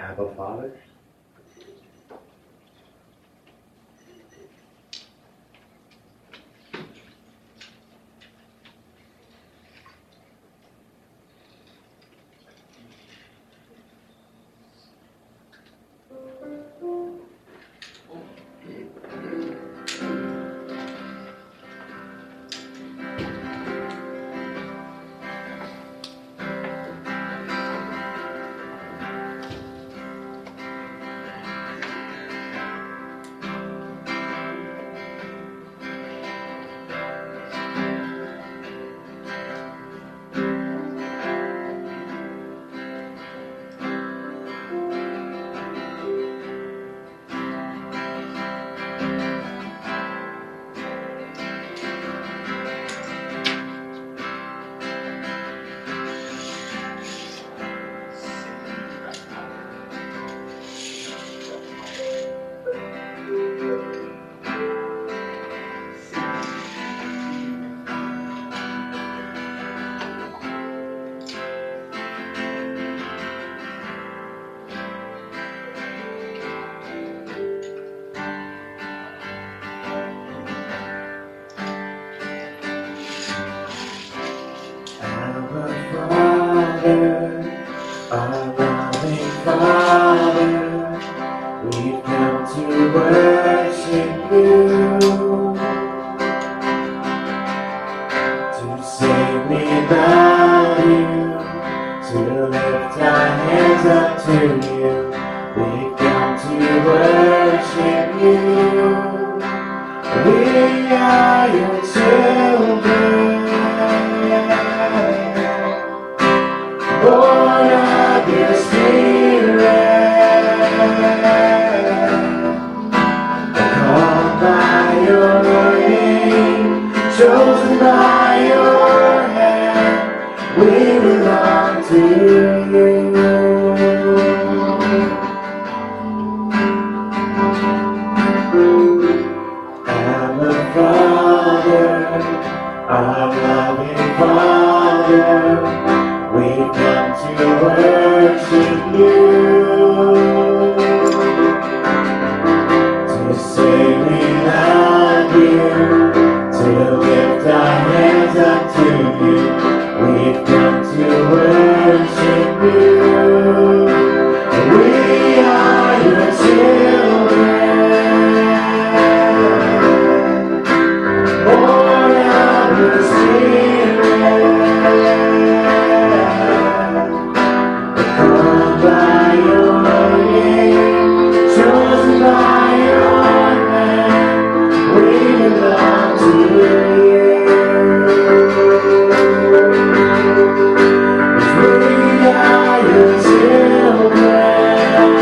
Abba Father. Our loving Father, we've come to worship you, to say we love you, to lift our hands up to you. We've come to worship you. We are your children, born of your Spirit, called by your name, chosen by your hand. We belong to you. Abba Father, our loving Father, we've come to worship you, to say we love you, to lift our hands up to you. We've come to worship you. We are your children, born of your Spirit, called by your name, chosen by your hand. We belong to you. 'Cause we are your children,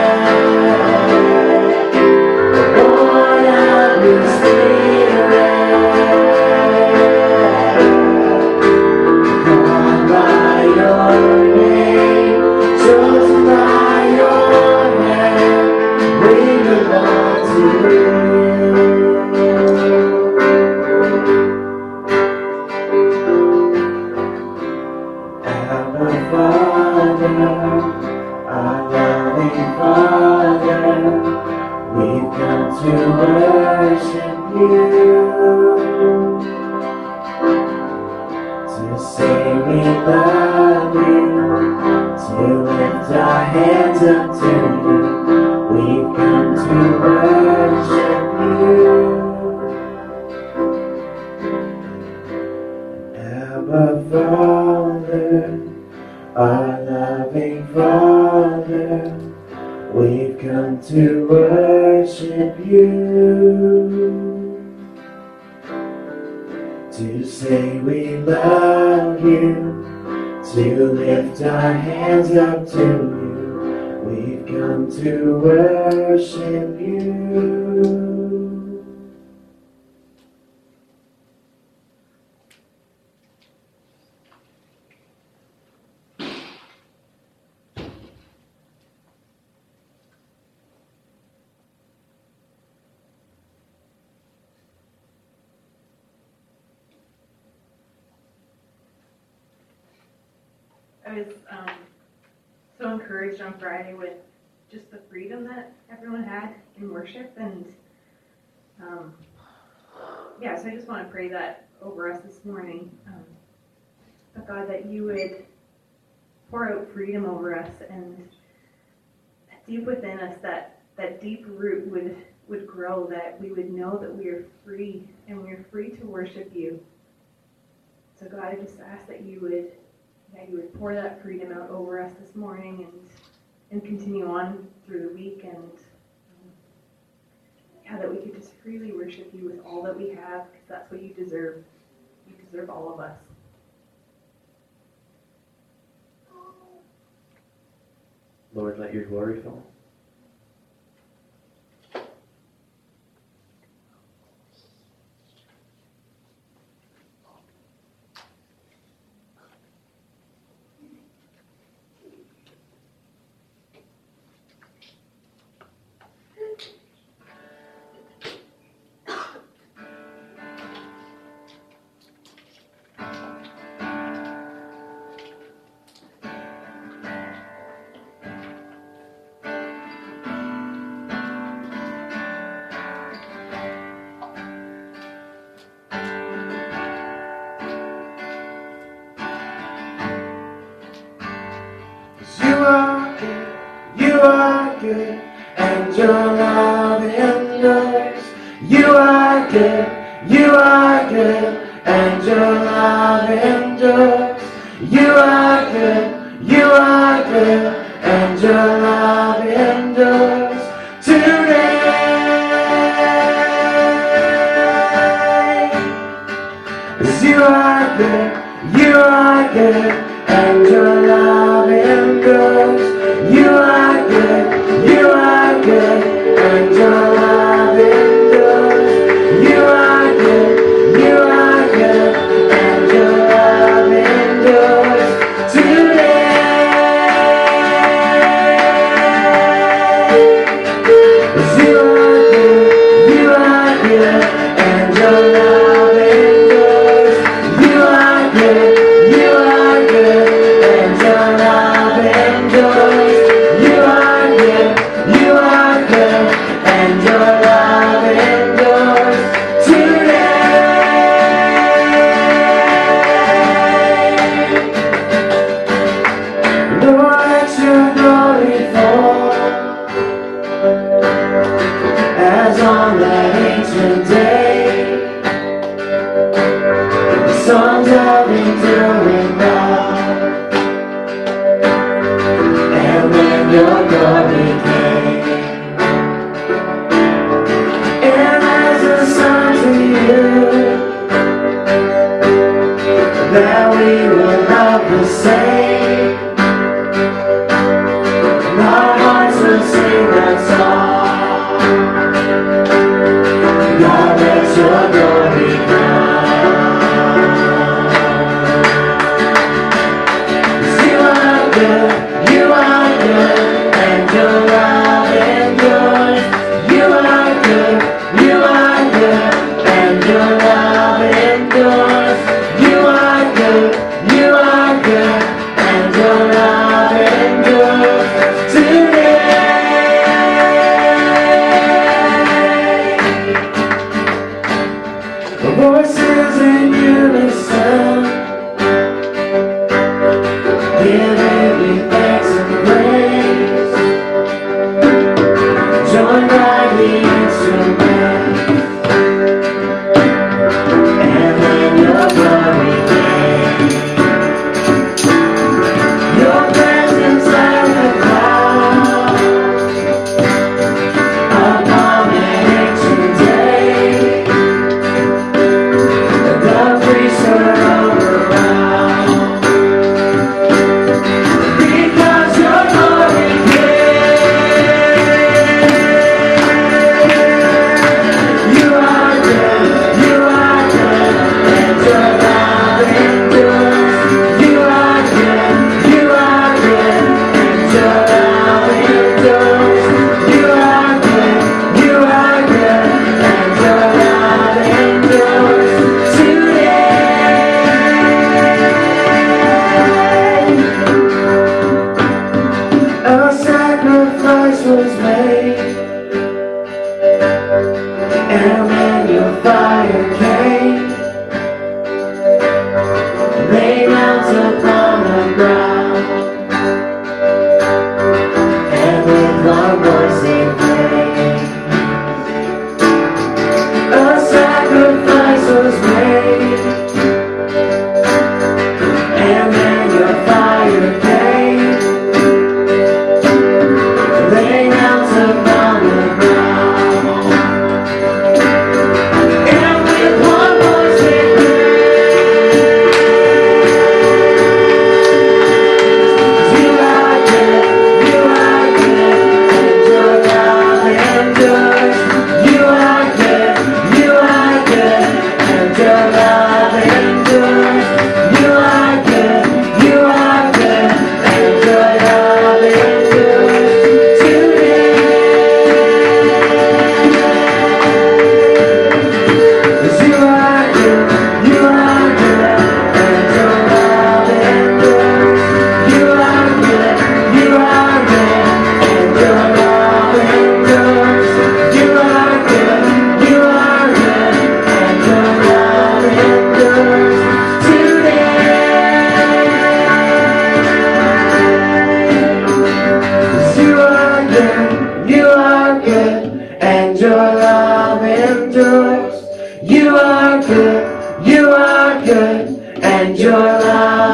born of your Spirit, called by your name, chosen by your hand. We belong to you. Abba Father, our loving Father, we've come to worship you, to say we love you, to lift our hands up to you. We've come to worship you. Abba Father, our loving Father, we've come to worship you, to say we love you, to lift our hands up to you. We've come to worship you. I was so encouraged on Friday with just the freedom that everyone had in worship. And so I just want to pray that over us this morning. But God, that you would pour out freedom over us, and deep within us, that deep root would grow, that we would know that we are free, and we are free to worship you. So God, I just ask that you would pour that freedom out over us this morning, and continue on through the week, and that we could just freely worship you with all that we have, because that's what you deserve. You deserve all of us. Lord, let your glory fall. You are good, and your love endures. You are good, and your love endures. You are good, and your love endures today. You are good, and your love endures. You are good, and your love endures. You are good, and your love endures today. You are good, and your love endures. You are good, and your love endures. You are good, and your love endures today. Lord, let your glory fall as on that ancient day. The songs of enduring love, and when your glory came, and as a song to you, that we will love the same, and our hearts will sing that song. God, let your glory come. You are good, and your love endures. You are good, and your love endures. You are good, and your love endures today. The voices in unison, giving thanks and praise, joined by the instruments, and when your glory came, your presence like a cloud upon an ancient day, the priests were all around.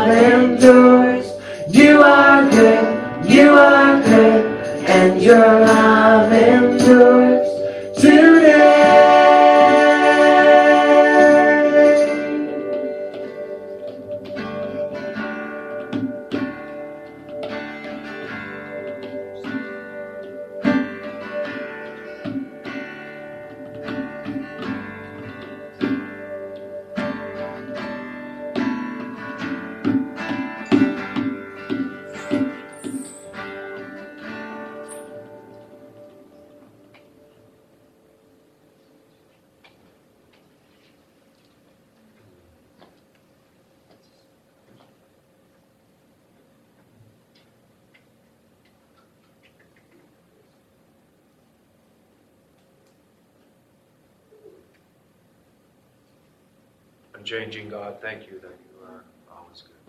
endures. You are good, and your love endures today. Unchanging God, thank you that you are always good.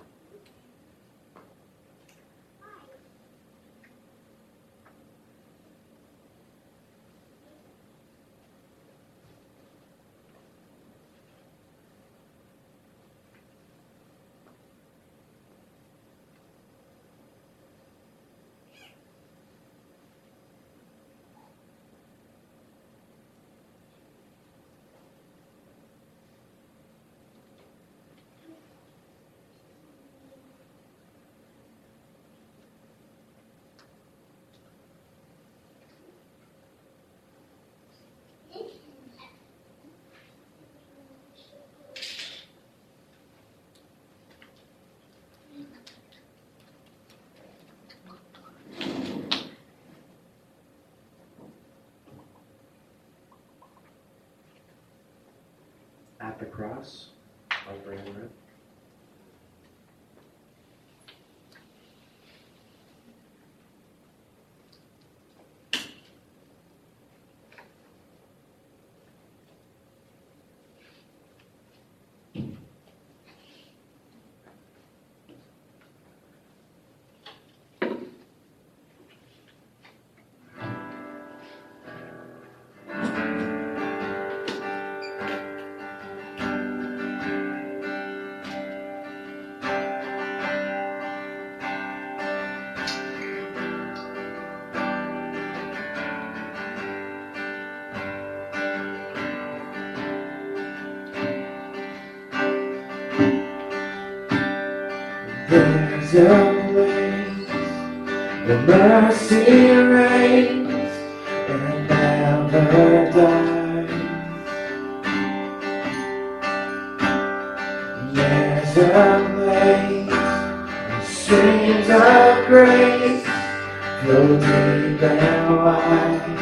At the cross of Bramlett. There's a place where mercy reigns and never dies. There's a place where streams of grace flow deep and wide.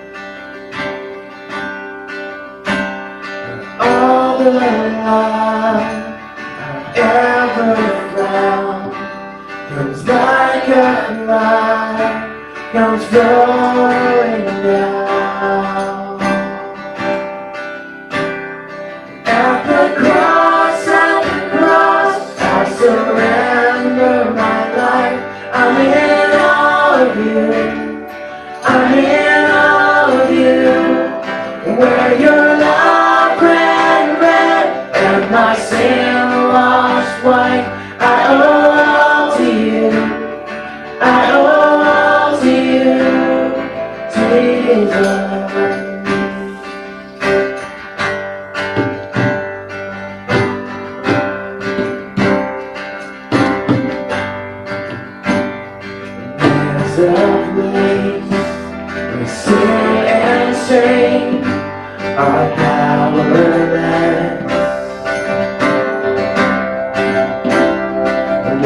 And all the love I've ever found comes like a flood, comes flowing down. At the cross, I surrender my life. I'm in all of you, I'm in all of you. Where your love ran red and my sin washed white, I owe all to you, I owe all to you, Jesus. There's a place where sin and shame are powerless.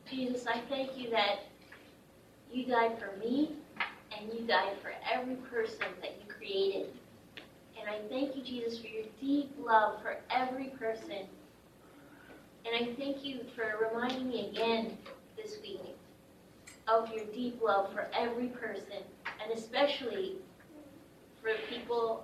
Jesus, I thank you that you died for me and you died for every person that you created. And I thank you, Jesus, for your deep love for every person. And I thank you for reminding me again this week of your deep love for every person, and especially for people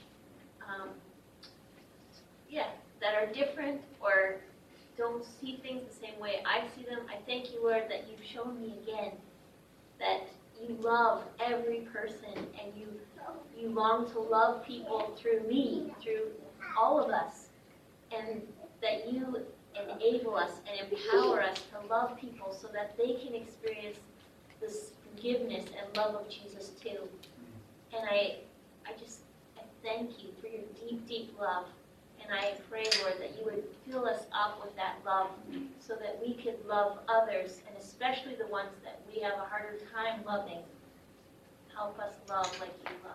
that are different or don't see things the same way I see them. I thank you, Lord, that you've shown me again that you love every person, and you long to love people through me, through all of us, and that you enable us and empower us to love people so that they can experience this forgiveness and love of Jesus too. And I thank you for your deep, deep love. And I pray, Lord, that you would fill us up with that love so that we could love others, and especially the ones that we have a harder time loving. Help us love like you love.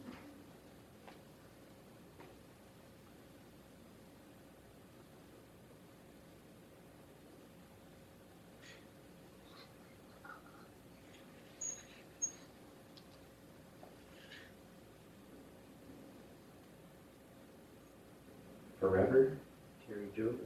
Forever, Terry Joseph.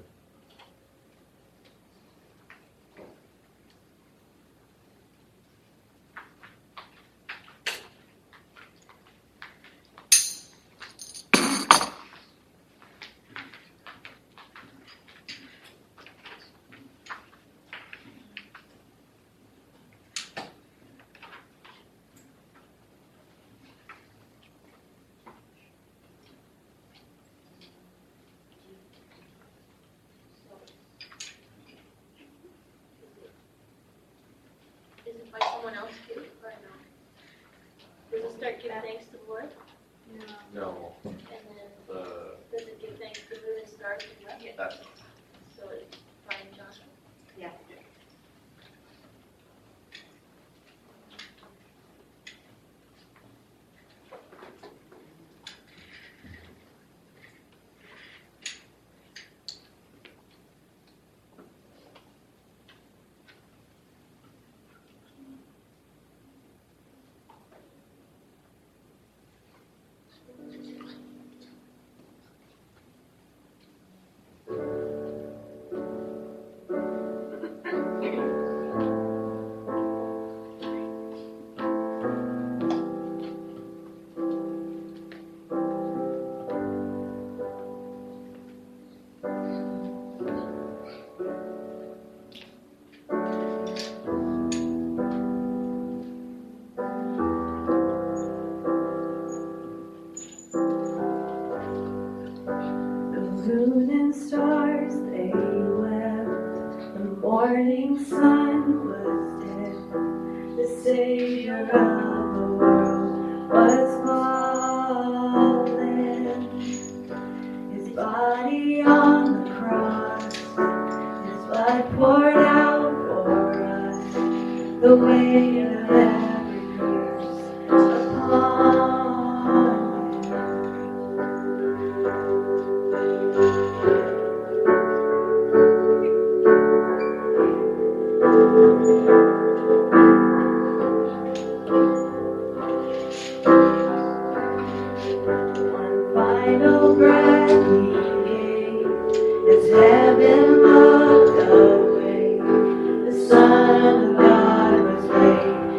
Is it by someone else too, or no? Does it start giving thanks to the Lord? No. And then does it give thanks to moon and stars as well? Yeah. That's So it's Brian Johnson. Yeah. Moon and stars, they wept. The morning sun was dead. The Savior of the world was fallen. His body on the cross, his blood poured out for us. The weight of every curse upon him. One final breath he gave as heaven looked away. The Son of God was laid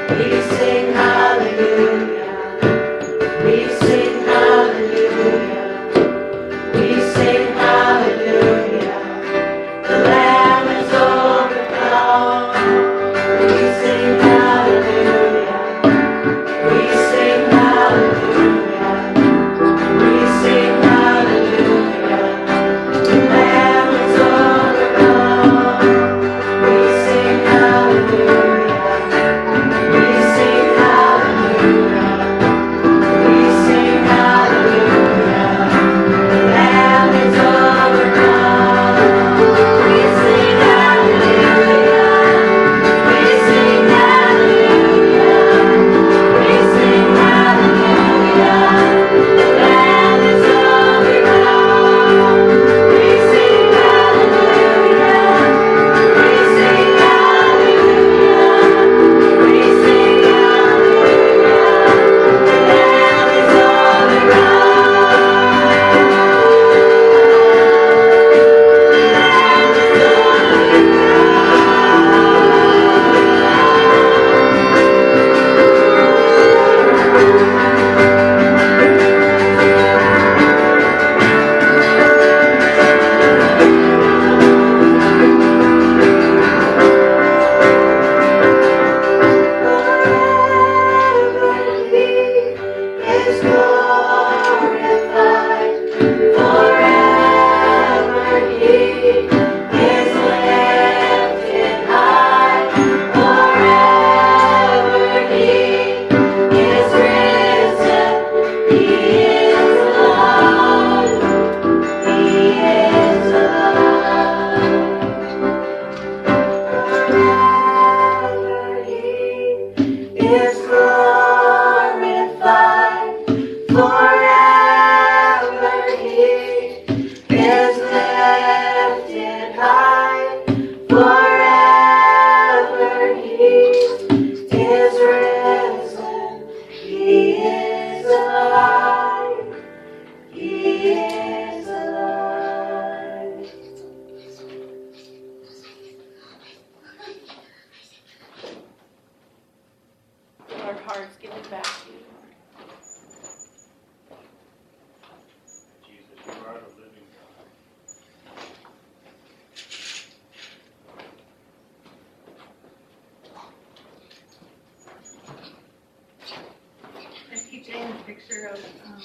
Picture of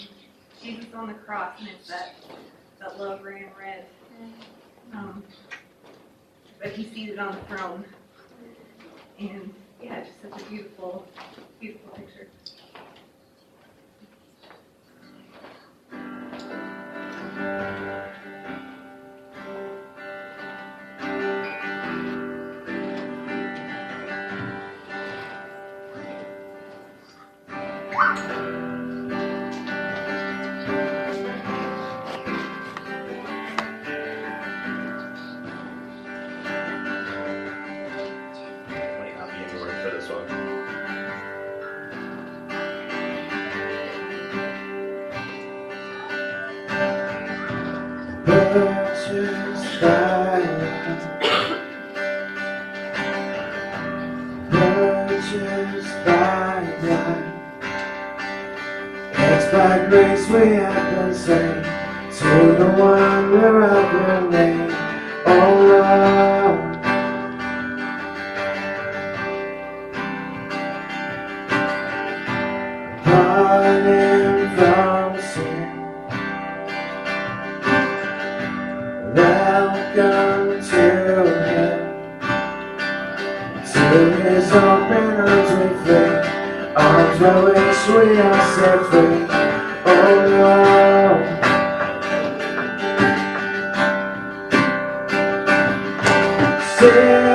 Jesus on the cross, and it's that love ran red. But he's seated on the throne, and yeah, just such a beautiful, beautiful picture. Purchased by blood. It's by grace we have been saved, to the wonder of your name, oh Lord. Pardon from sin. Welcome to Him, to His open arms we flee, arms by which we are set free, oh Lord. Savior,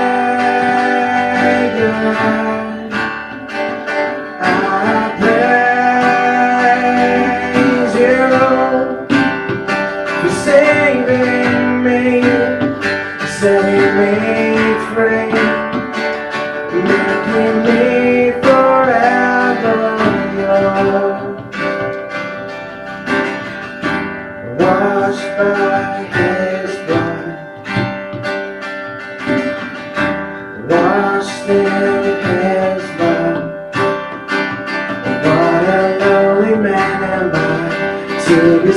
I praise you for saving me, setting me free, making me forever yours.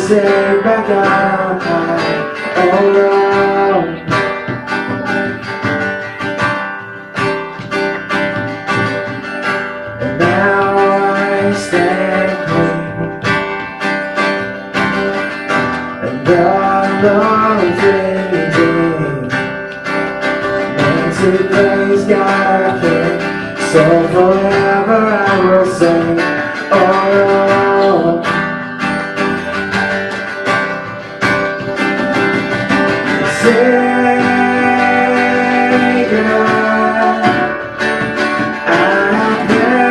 saved by God. Oh Lord. And now I stand clean, and the Lord's redeemed. And to praise God I can, so forever I will sing. Oh Lord. Savior, I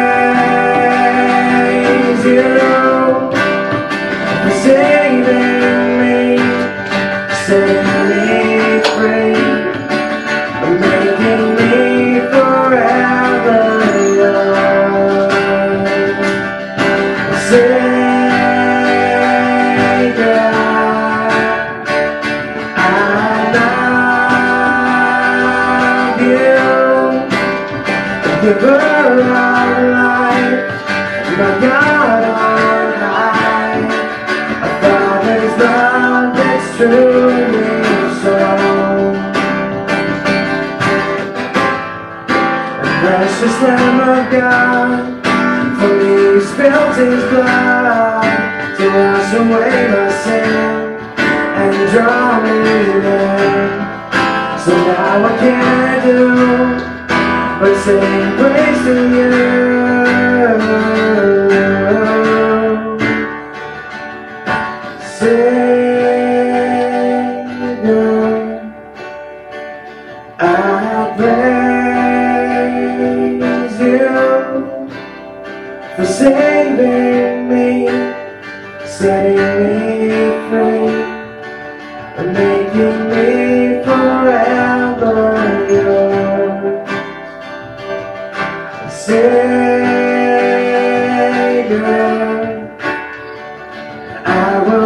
praise you for saving me, setting me free, and making me forever yours. Savior, giver of life, my God on high, a Father's love that's truly shown. The precious Lamb of God, for me spilled His blood to wash away my sin and draw me in. So now what can I do but sing praise to you? Savior, I praise you for saving me, setting me free, and making me forever yours. Savior, I will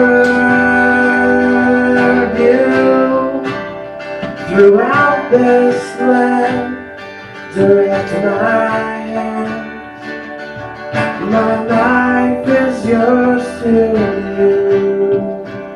serve you throughout this land. Direct my hands, my life is yours to you.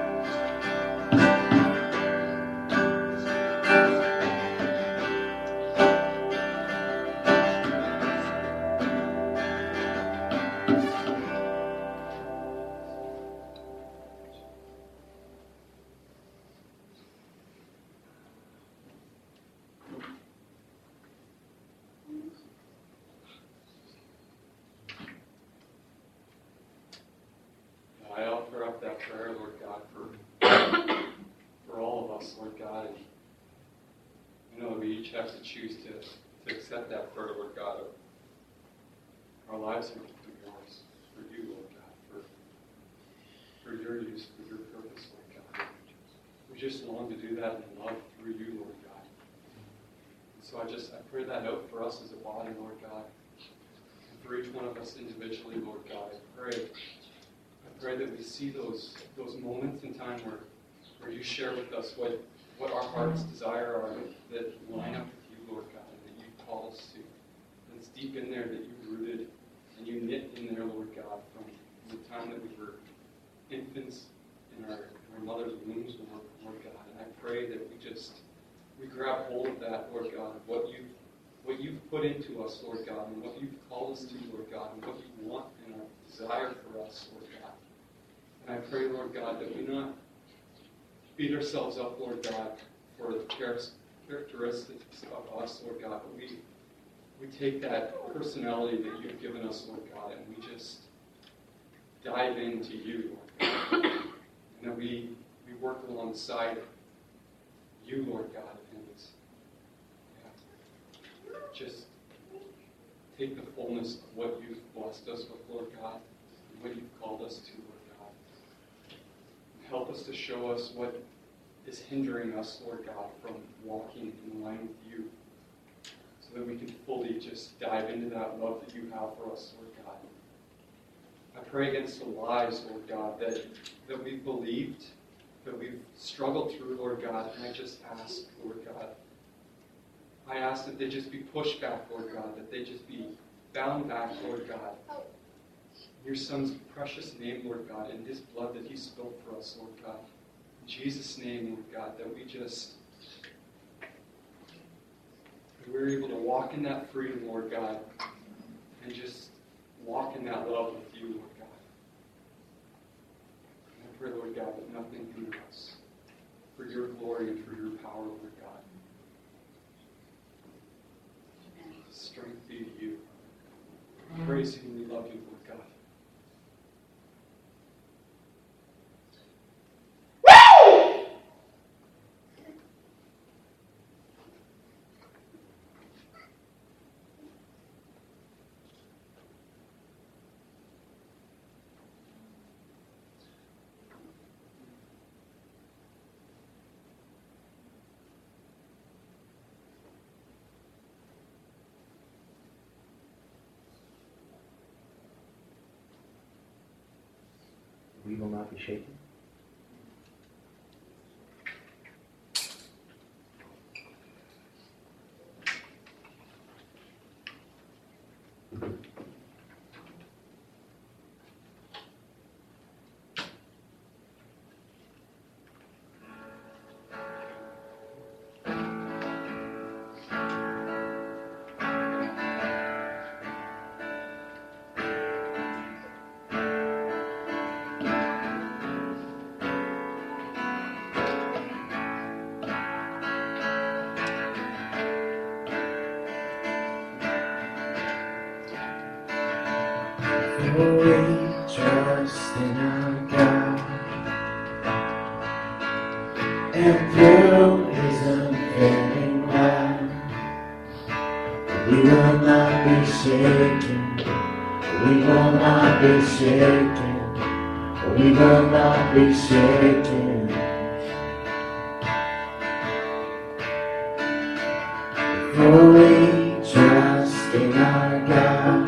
I offer up that prayer, Lord God, for all of us, Lord God. And I know that we each have to choose to accept that prayer, Lord God. Our lives are yours, for you, Lord God, for your use, for your purpose, Lord God. We just long to do that in love through you, Lord God. And so I pray that out for us as a body, Lord God. And for each one of us individually, Lord God, I pray that we see those moments in time where you share with us what our heart's desire are that line up with you, Lord God, and that you call us to. And it's deep in there that you rooted and you knit in there, Lord God, from the time that we were infants in our mother's wombs, Lord God. And I pray that we grab hold of that, Lord God, of what you've put into us, Lord God, and what you've called us to, Lord God, and what you want and our desire for us, Lord God. And I pray, Lord God, that we not beat ourselves up, Lord God, for the characteristics of us, Lord God, but we take that personality that you've given us, Lord God, and we just dive into you, Lord God. And that we work alongside you, Lord God, and just take the fullness of what you've blessed us with, Lord God, and what you've called us to, Lord God. Help us to show us what is hindering us, Lord God, from walking in line with you, so that we can fully just dive into that love that you have for us, Lord God. I pray against the lies, Lord God, that we've believed, that we've struggled through, Lord God, and I just ask, Lord God, I ask that they just be pushed back, Lord God, that they just be bound back, Lord God, your Son's precious name, Lord God, and his blood that he spilled for us, Lord God. In Jesus' name, Lord God, that we're able to walk in that freedom, Lord God, and just walk in that love with you, Lord God. And I pray, Lord God, that nothing hinders us for your glory and for your power, Lord God. Strength be to you. We praise you and we love you, Lord God. We will not be shaken. For we trust in our God, and through his unfailing love, we will not be shaken, we will not be shaken, we will not be shaken. For we trust in our God,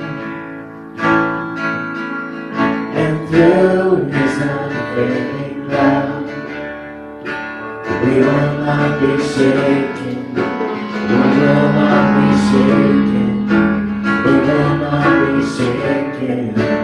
through his unfailing love, we will not be shaken, we will not be shaken, we will not be shaken.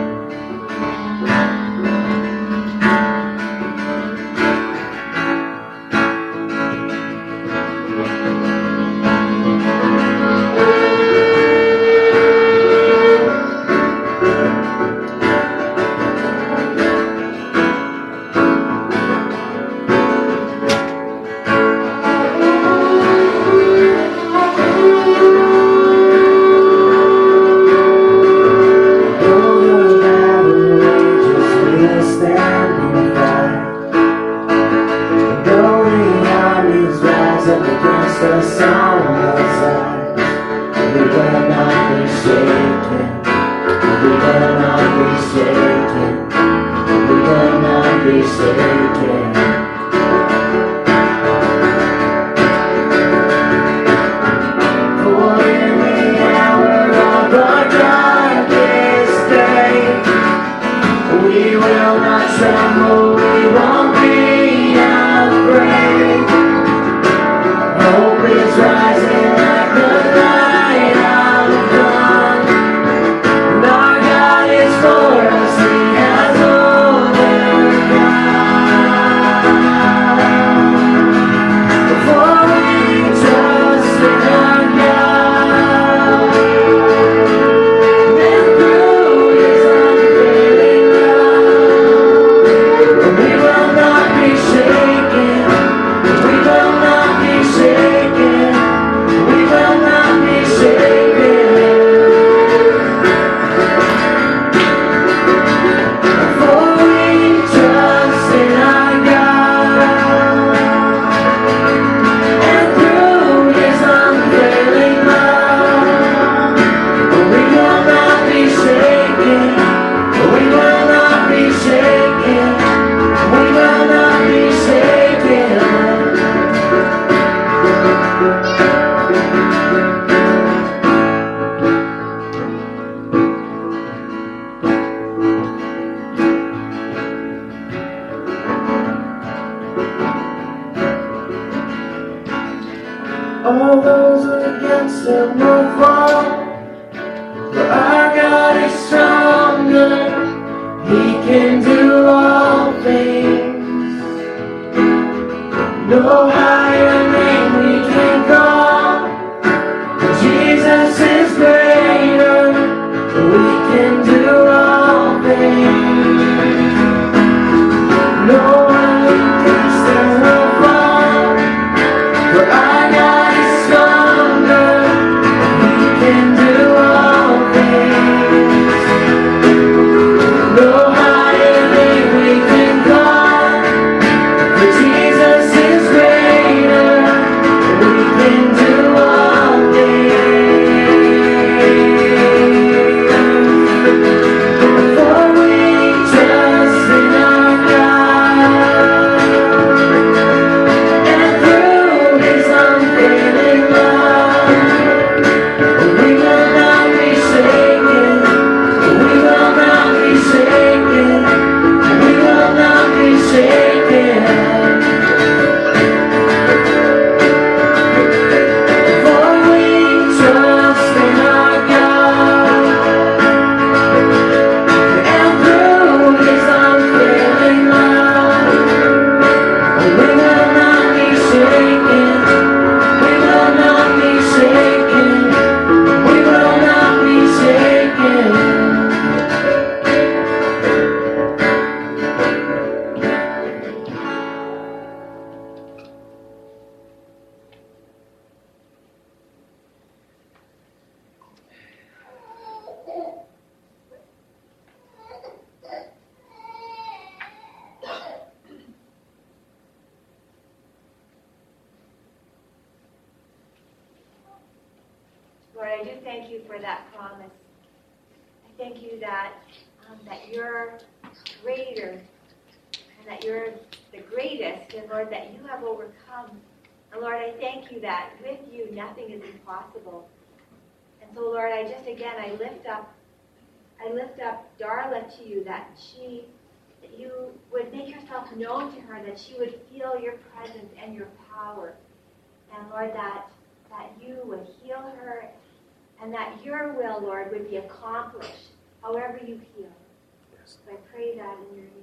I do thank you for that promise. I thank you that you're greater and that you're the greatest, and Lord, that you have overcome. And Lord, I thank you that with you nothing is impossible. And so Lord, I lift up Darla to you, that you would make yourself known to her, that she would feel your presence and your power. And Lord, that you would heal her, and that your will, Lord, would be accomplished however you heal. Yes. So I pray that in your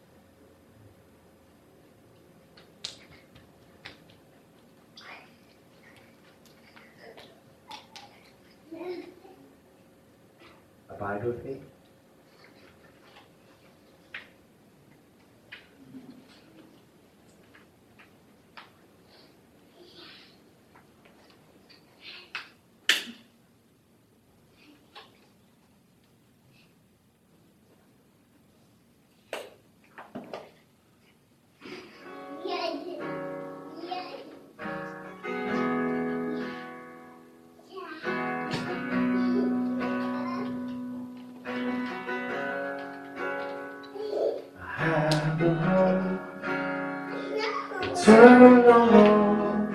name. Abide with me. Have a home, eternal home.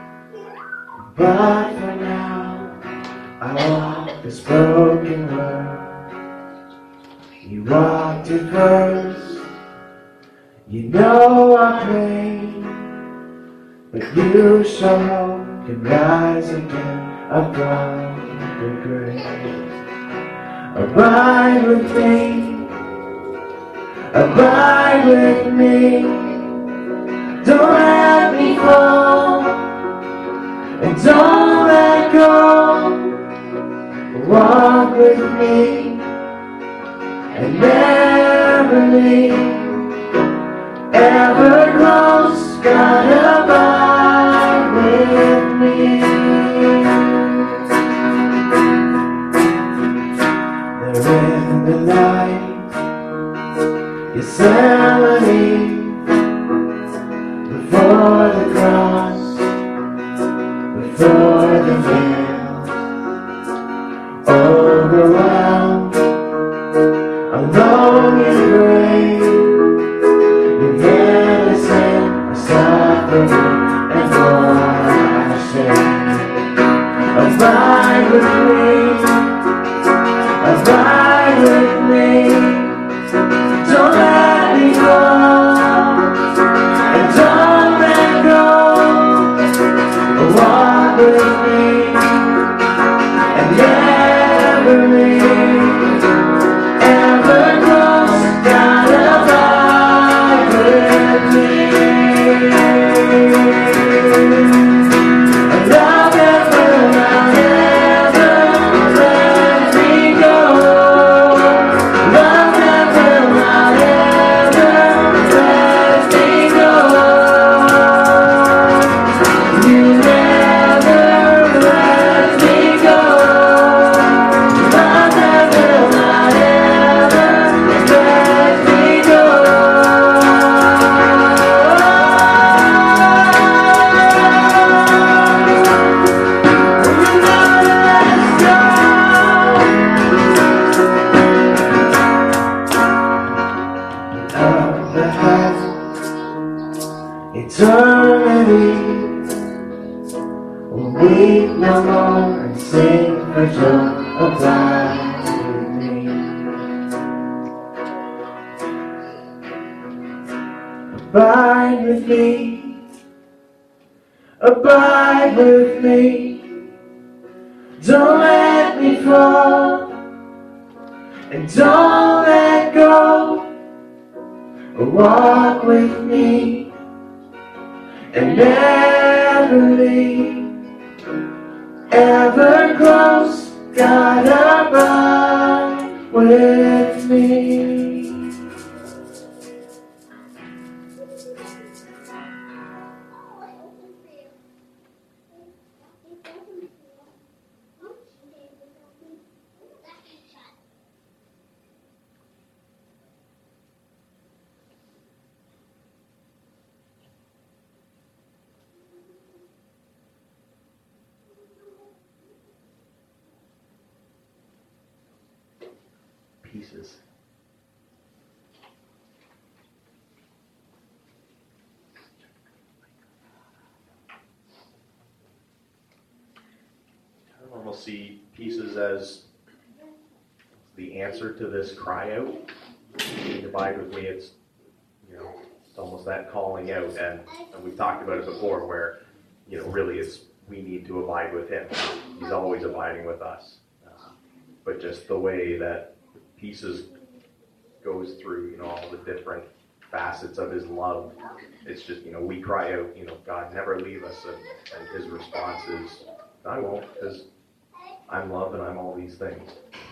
But for now, I walk this broken road. You walked it first, you know our pain, but you show hope can rise again above the grave. Abide with me. Abide with me, don't let me fall, and don't let go. Walk with me, and never leave, ever close, God abide with me. They're in the light, Gethsemane, before the cross, before the veil, overwhelmed, alone in grave, your medicine, our suffering, and for our shame. Abide with me, abide with me. Don't let me go, and don't let go. Walk with me, and never leave, ever close, God abide with me. A love that will not ever let me go. Love that will not ever let me go. You never let me go. Love that will not ever let me go. You never let us go. Of the heavens, eternity, will weep no more and sing for joy. Abide with me. Abide with me. Abide with me. Don't let me fall, and don't let go. Walk with me, and never leave, ever close, God abide with me. pieces. I almost see pieces as the answer to this cry out. Abide with me, it's almost that calling out, and we've talked about it before where, really it's we need to abide with him. He's always abiding with us. But just the way that pieces goes through, all the different facets of his love, it's just, we cry out, God, never leave us, and his response is, I won't, because I'm love and I'm all these things.